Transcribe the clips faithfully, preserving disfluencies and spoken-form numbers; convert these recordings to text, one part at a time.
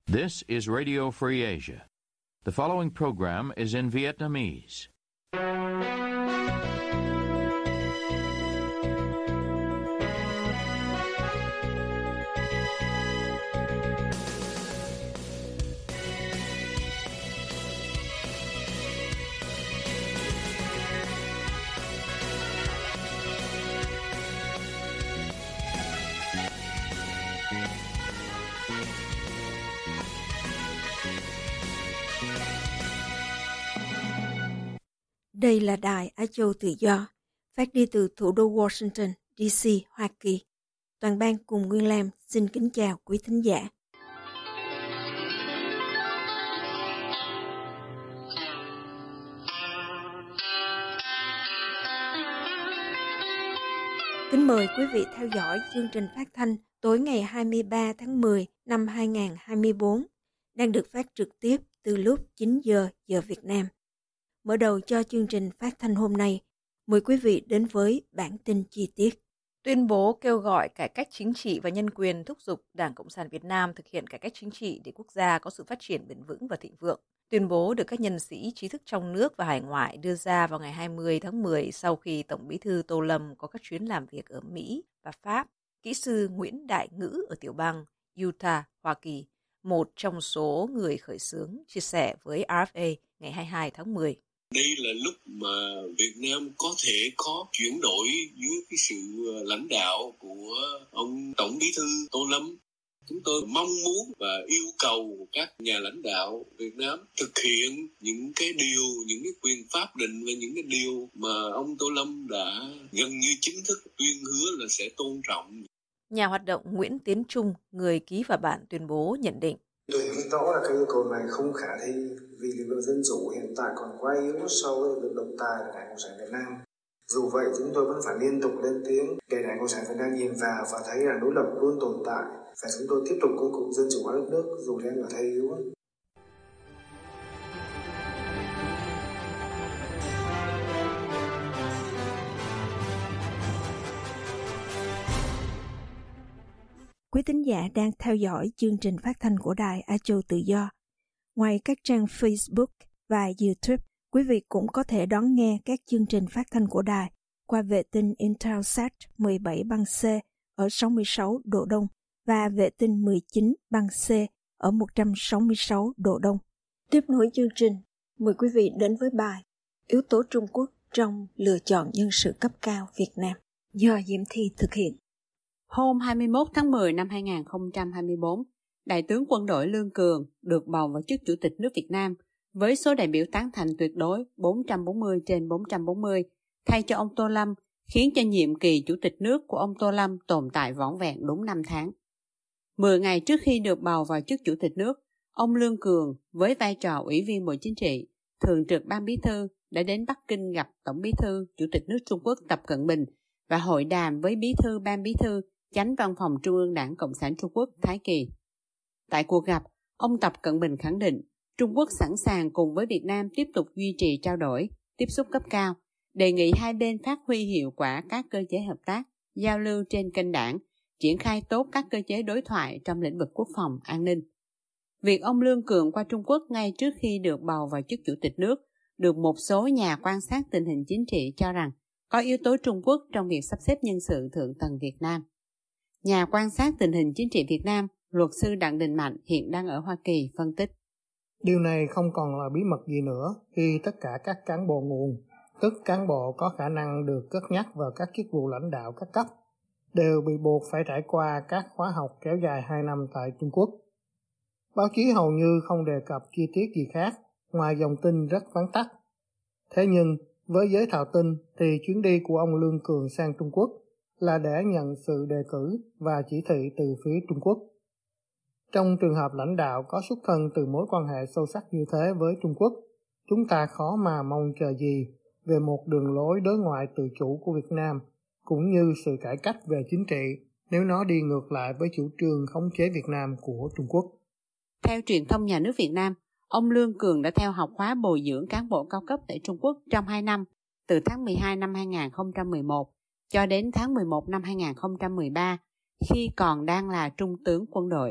This is Radio Free Asia. The following program is in Vietnamese. Đây là Đài Á Châu Tự Do, phát đi từ thủ đô Washington, đê xê, Hoa Kỳ. Toàn ban cùng Nguyên Lam xin kính chào quý thính giả. Kính mời quý vị theo dõi chương trình phát thanh tối ngày hai mươi ba tháng mười năm hai nghìn không trăm hai mươi tư, đang được phát trực tiếp từ lúc chín giờ giờ Việt Nam. Mở đầu cho chương trình phát thanh hôm nay, mời quý vị đến với bản tin chi tiết. Tuyên bố kêu gọi cải cách chính trị và nhân quyền thúc giục Đảng Cộng sản Việt Nam thực hiện cải cách chính trị để quốc gia có sự phát triển bền vững và thịnh vượng. Tuyên bố được các nhân sĩ trí thức trong nước và hải ngoại đưa ra vào ngày hai mươi tháng mười sau khi Tổng Bí thư Tô Lâm có các chuyến làm việc ở Mỹ và Pháp. Kỹ sư Nguyễn Đại Ngữ ở tiểu bang Utah, Hoa Kỳ, một trong số người khởi xướng, chia sẻ với rờ ép a ngày hai mươi hai tháng mười. Đây là lúc mà Việt Nam có thể có chuyển đổi dưới cái sự lãnh đạo của ông Tổng Bí thư Tô Lâm. Chúng tôi mong muốn và yêu cầu các nhà lãnh đạo Việt Nam thực hiện những cái điều, những cái quyền pháp định và những cái điều mà ông Tô Lâm đã gần như chính thức tuyên hứa là sẽ tôn trọng. Nhà hoạt động Nguyễn Tiến Trung, người ký vào bản tuyên bố, nhận định. Tôi hiểu rõ là cái yêu cầu này không khả thi vì lực lượng dân chủ hiện tại còn quá yếu so với lực lượng độc tài của Đảng Cộng sản Việt Nam. Dù vậy, chúng tôi vẫn phải liên tục lên tiếng để Đảng Cộng sản Việt Nam nhìn vào và thấy là đối lập luôn tồn tại và chúng tôi tiếp tục công cuộc dân chủ hóa đất nước dù đang ở thế yếu. Quý thính giả đang theo dõi chương trình phát thanh của Đài Á Châu Tự Do. Ngoài các trang Facebook và YouTube, quý vị cũng có thể đón nghe các chương trình phát thanh của đài qua vệ tinh Intelsat mười bảy băng C ở sáu mươi sáu độ Đông và vệ tinh mười chín băng C ở một trăm sáu mươi sáu độ Đông. Tiếp nối chương trình, mời quý vị đến với bài Yếu tố Trung Quốc trong lựa chọn nhân sự cấp cao Việt Nam do Diễm Thi thực hiện. Hôm hai mươi mốt tháng mười năm hai nghìn không trăm hai mươi tư, Đại tướng quân đội Lương Cường được bầu vào chức Chủ tịch nước Việt Nam với số đại biểu tán thành tuyệt đối bốn trăm bốn mươi trên bốn trăm bốn mươi, thay cho ông Tô Lâm, khiến cho nhiệm kỳ Chủ tịch nước của ông Tô Lâm tồn tại vỏn vẹn đúng năm tháng. Mười ngày trước khi được bầu vào chức Chủ tịch nước, ông Lương Cường với vai trò Ủy viên Bộ Chính trị, Thường trực Ban Bí thư đã đến Bắc Kinh gặp Tổng Bí thư Chủ tịch nước Trung Quốc Tập Cận Bình và hội đàm với Bí thư Ban Bí thư Chánh Văn phòng Trung ương Đảng Cộng sản Trung Quốc Thái Kỳ. Tại cuộc gặp, ông Tập Cận Bình khẳng định Trung Quốc sẵn sàng cùng với Việt Nam tiếp tục duy trì trao đổi, tiếp xúc cấp cao, đề nghị hai bên phát huy hiệu quả các cơ chế hợp tác, giao lưu trên kênh đảng, triển khai tốt các cơ chế đối thoại trong lĩnh vực quốc phòng, an ninh. Việc ông Lương Cường qua Trung Quốc ngay trước khi được bầu vào chức Chủ tịch nước được một số nhà quan sát tình hình chính trị cho rằng có yếu tố Trung Quốc trong việc sắp xếp nhân sự thượng tầng Việt Nam. Nhà quan sát tình hình chính trị Việt Nam, luật sư Đặng Đình Mạnh hiện đang ở Hoa Kỳ phân tích. Điều này không còn là bí mật gì nữa khi tất cả các cán bộ nguồn, tức cán bộ có khả năng được cất nhắc vào các chức vụ lãnh đạo các cấp, đều bị buộc phải trải qua các khóa học kéo dài hai năm tại Trung Quốc. Báo chí hầu như không đề cập chi tiết gì khác ngoài dòng tin rất vắn tắt. Thế nhưng, với giới thạo tin thì chuyến đi của ông Lương Cường sang Trung Quốc là để nhận sự đề cử và chỉ thị từ phía Trung Quốc. Trong trường hợp lãnh đạo có xuất thân từ mối quan hệ sâu sắc như thế với Trung Quốc, chúng ta khó mà mong chờ gì về một đường lối đối ngoại tự chủ của Việt Nam, cũng như sự cải cách về chính trị nếu nó đi ngược lại với chủ trương khống chế Việt Nam của Trung Quốc. Theo truyền thông nhà nước Việt Nam, ông Lương Cường đã theo học khóa bồi dưỡng cán bộ cao cấp tại Trung Quốc trong hai năm, từ tháng mười hai năm hai nghìn không trăm mười một cho đến tháng mười một năm hai nghìn không trăm mười ba, khi còn đang là trung tướng quân đội,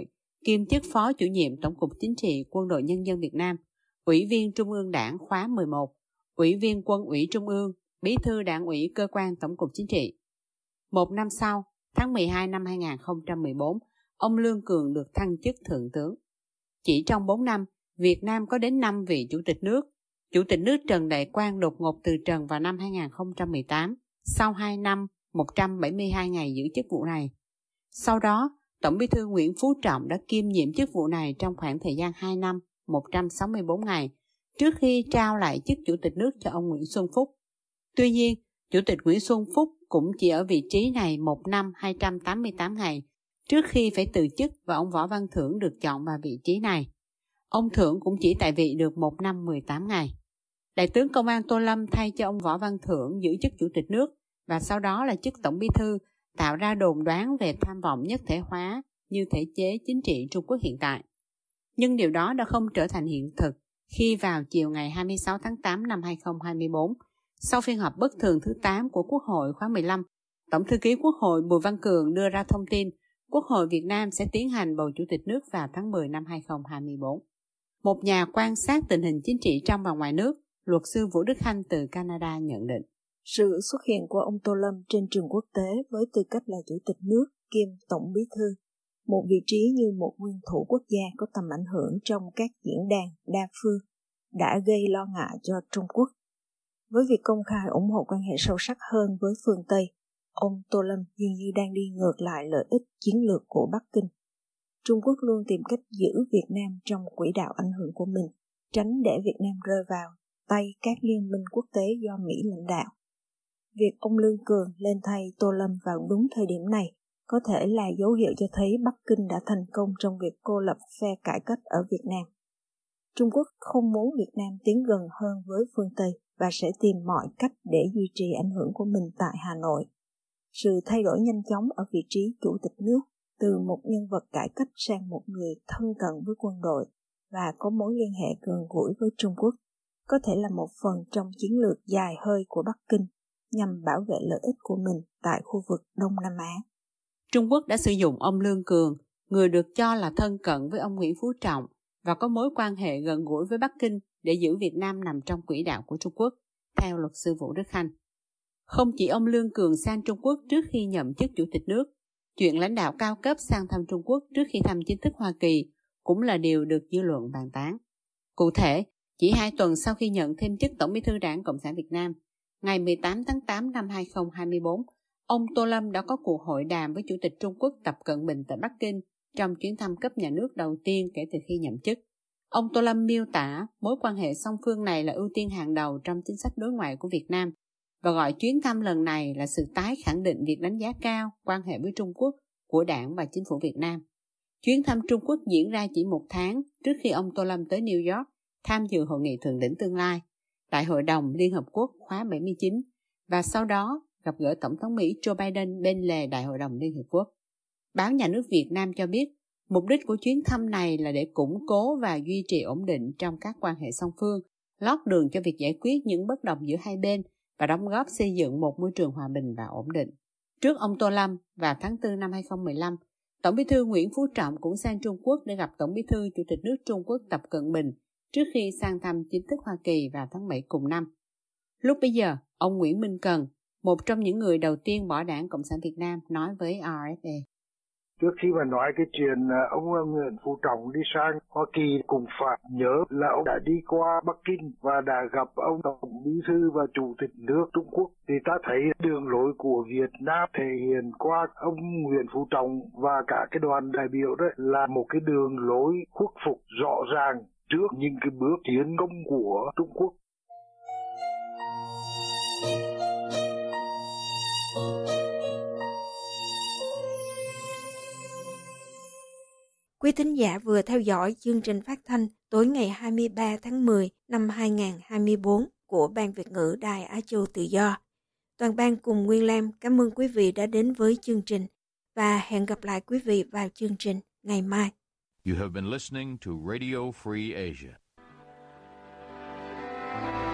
kiêm chức Phó Chủ nhiệm Tổng cục Chính trị Quân đội Nhân dân Việt Nam, Ủy viên Trung ương Đảng khóa mười một, Ủy viên Quân ủy Trung ương, Bí thư Đảng ủy Cơ quan Tổng cục Chính trị. Một năm sau, tháng mười hai năm hai nghìn không trăm mười bốn, ông Lương Cường được thăng chức Thượng tướng. Chỉ trong bốn năm, Việt Nam có đến năm vị Chủ tịch nước. Chủ tịch nước Trần Đại Quang đột ngột từ trần vào năm hai nghìn không trăm mười tám, sau hai năm, một trăm bảy mươi hai ngày giữ chức vụ này. Sau đó, Tổng Bí thư Nguyễn Phú Trọng đã kiêm nhiệm chức vụ này trong khoảng thời gian hai năm, một trăm sáu mươi bốn ngày, trước khi trao lại chức Chủ tịch nước cho ông Nguyễn Xuân Phúc. Tuy nhiên, Chủ tịch Nguyễn Xuân Phúc cũng chỉ ở vị trí này một năm hai trăm tám mươi tám ngày, trước khi phải từ chức và ông Võ Văn Thưởng được chọn vào vị trí này. Ông Thưởng cũng chỉ tại vị được một năm mười tám ngày. Đại tướng Công an Tô Lâm thay cho ông Võ Văn Thưởng giữ chức Chủ tịch nước và sau đó là chức Tổng Bí thư, tạo ra đồn đoán về tham vọng nhất thể hóa như thể chế chính trị Trung Quốc hiện tại. Nhưng điều đó đã không trở thành hiện thực khi vào chiều ngày hai mươi sáu tháng tám năm hai nghìn không trăm hai mươi bốn, sau phiên họp bất thường thứ tám của Quốc hội khóa mười lăm, Tổng thư ký Quốc hội Bùi Văn Cường đưa ra thông tin Quốc hội Việt Nam sẽ tiến hành bầu Chủ tịch nước vào tháng mười năm hai nghìn không trăm hai mươi bốn. Một nhà quan sát tình hình chính trị trong và ngoài nước, luật sư Vũ Đức Hanh từ Canada nhận định. Sự xuất hiện của ông Tô Lâm trên trường quốc tế với tư cách là Chủ tịch nước kiêm Tổng Bí thư, một vị trí như một nguyên thủ quốc gia có tầm ảnh hưởng trong các diễn đàn đa phương, đã gây lo ngại cho Trung Quốc. Với việc công khai ủng hộ quan hệ sâu sắc hơn với phương Tây, ông Tô Lâm dường như đang đi ngược lại lợi ích chiến lược của Bắc Kinh. Trung Quốc luôn tìm cách giữ Việt Nam trong quỹ đạo ảnh hưởng của mình, tránh để Việt Nam rơi vào tay các liên minh quốc tế do Mỹ lãnh đạo. Việc ông Lương Cường lên thay Tô Lâm vào đúng thời điểm này có thể là dấu hiệu cho thấy Bắc Kinh đã thành công trong việc cô lập phe cải cách ở Việt Nam. Trung Quốc không muốn Việt Nam tiến gần hơn với phương Tây và sẽ tìm mọi cách để duy trì ảnh hưởng của mình tại Hà Nội. Sự thay đổi nhanh chóng ở vị trí Chủ tịch nước từ một nhân vật cải cách sang một người thân cận với quân đội và có mối liên hệ gần gũi với Trung Quốc có thể là một phần trong chiến lược dài hơi của Bắc Kinh nhằm bảo vệ lợi ích của mình tại khu vực Đông Nam Á. Trung Quốc đã sử dụng ông Lương Cường, người được cho là thân cận với ông Nguyễn Phú Trọng và có mối quan hệ gần gũi với Bắc Kinh để giữ Việt Nam nằm trong quỹ đạo của Trung Quốc, theo luật sư Vũ Đức Hanh. Không chỉ ông Lương Cường sang Trung Quốc trước khi nhậm chức Chủ tịch nước, chuyện lãnh đạo cao cấp sang thăm Trung Quốc trước khi thăm chính thức Hoa Kỳ cũng là điều được dư luận bàn tán. Cụ thể, chỉ hai tuần sau khi nhận thêm chức Tổng Bí thư Đảng Cộng sản Việt Nam, ngày mười tám tháng tám năm hai nghìn không trăm hai mươi bốn, ông Tô Lâm đã có cuộc hội đàm với Chủ tịch Trung Quốc Tập Cận Bình tại Bắc Kinh trong chuyến thăm cấp nhà nước đầu tiên kể từ khi nhậm chức. Ông Tô Lâm miêu tả mối quan hệ song phương này là ưu tiên hàng đầu trong chính sách đối ngoại của Việt Nam và gọi chuyến thăm lần này là sự tái khẳng định việc đánh giá cao quan hệ với Trung Quốc của Đảng và Chính phủ Việt Nam. Chuyến thăm Trung Quốc diễn ra chỉ một tháng trước khi ông Tô Lâm tới New York tham dự Hội nghị Thượng đỉnh tương lai, Đại hội đồng Liên Hợp Quốc khóa bảy mươi chín và sau đó gặp gỡ Tổng thống Mỹ Joe Biden bên lề Đại hội đồng Liên Hợp Quốc. Báo Nhà nước Việt Nam cho biết, mục đích của chuyến thăm này là để củng cố và duy trì ổn định trong các quan hệ song phương, lót đường cho việc giải quyết những bất đồng giữa hai bên và đóng góp xây dựng một môi trường hòa bình và ổn định. Trước ông Tô Lâm, vào tháng tư năm hai nghìn không trăm mười lăm, Tổng Bí thư Nguyễn Phú Trọng cũng sang Trung Quốc để gặp Tổng Bí thư Chủ tịch nước Trung Quốc Tập Cận Bình trước khi sang thăm chính thức Hoa Kỳ vào tháng bảy cùng năm. Lúc bấy giờ, ông Nguyễn Minh Cần, một trong những người đầu tiên bỏ Đảng Cộng sản Việt Nam, nói với rờ ép a. Trước khi mà nói cái chuyện ông Nguyễn Phú Trọng đi sang Hoa Kỳ cũng phải nhớ là ông đã đi qua Bắc Kinh và đã gặp ông Tổng Bí thư và Chủ tịch nước Trung Quốc. Thì ta thấy đường lối của Việt Nam thể hiện qua ông Nguyễn Phú Trọng và cả cái đoàn đại biểu đó là một cái đường lối khuất phục rõ ràng trước những cái bước tiến công của Trung Quốc. Quý thính giả vừa theo dõi chương trình phát thanh tối ngày hai mươi ba tháng mười năm hai nghìn không trăm hai mươi bốn của Ban Việt ngữ Đài Á Châu Tự Do. Toàn ban cùng Nguyên Lam cảm ơn quý vị đã đến với chương trình và hẹn gặp lại quý vị vào chương trình ngày mai. You have been listening to Radio Free Asia.